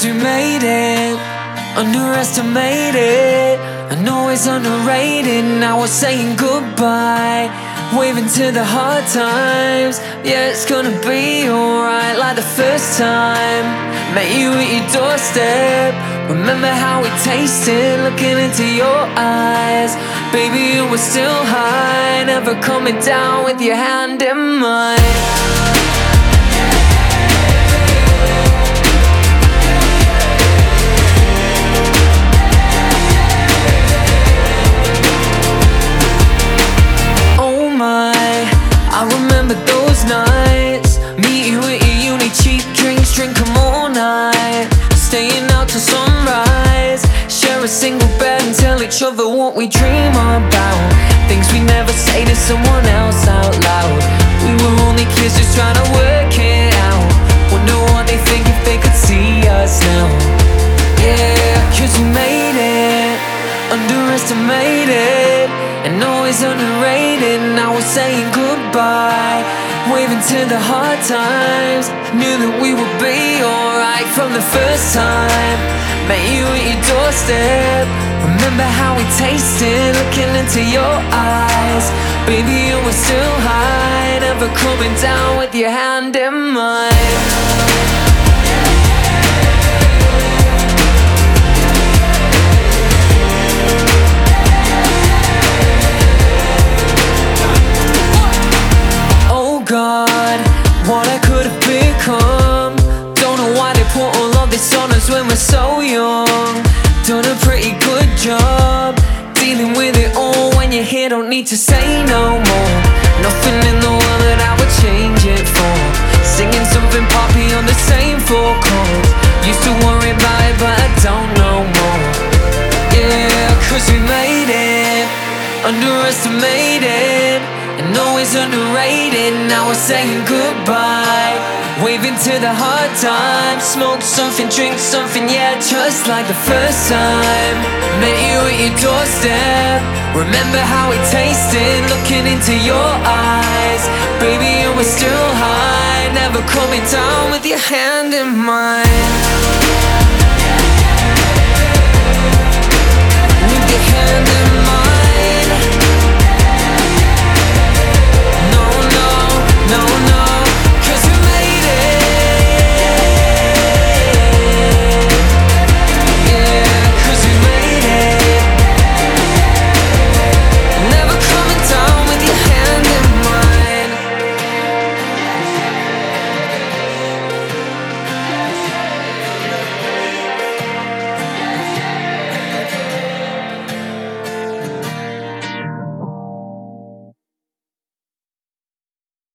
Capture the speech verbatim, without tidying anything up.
Cause we made it, underestimated. I know it's underrated. Now we're saying goodbye, waving to the hard times. Yeah, it's gonna be alright, like the first time. Met you at your doorstep. Remember how we tasted, looking into your eyes. Baby, you were still high, never coming down with your hand in mine. I remember those nights, meet you at your uni, cheap drinks, drink 'em all night. Staying out till sunrise, share a single bed and tell each other what we dream about. Things we never say to someone else out loud. We were only kids just trying to work it out. Wonder what they think if they could see us now. Yeah, cause we made it, underestimated, and always underrated. Now we're saying goodbye, waving to the hard times. Knew that we would be alright from the first time. Met you at your doorstep. Remember how we tasted, looking into your eyes. Baby, you were still high, never coming down with your hand in mine. God, what I could have become. Don't know why they put all of this on us when we're so young. Done a pretty good job dealing with it all. When you're here, don't need to say no more. Nothing in the world that I would change it for. Singing something poppy on the same four chords. Used to worry about it, but I don't know more. Yeah, cause we made it, underestimated, and always underrated. Now we're saying goodbye, waving to the hard times. Smoke something, drink something, yeah, just like the first time. Met you at your doorstep. Remember how we tasted, looking into your eyes. Baby, you were still high, never coming down with your hand in mine.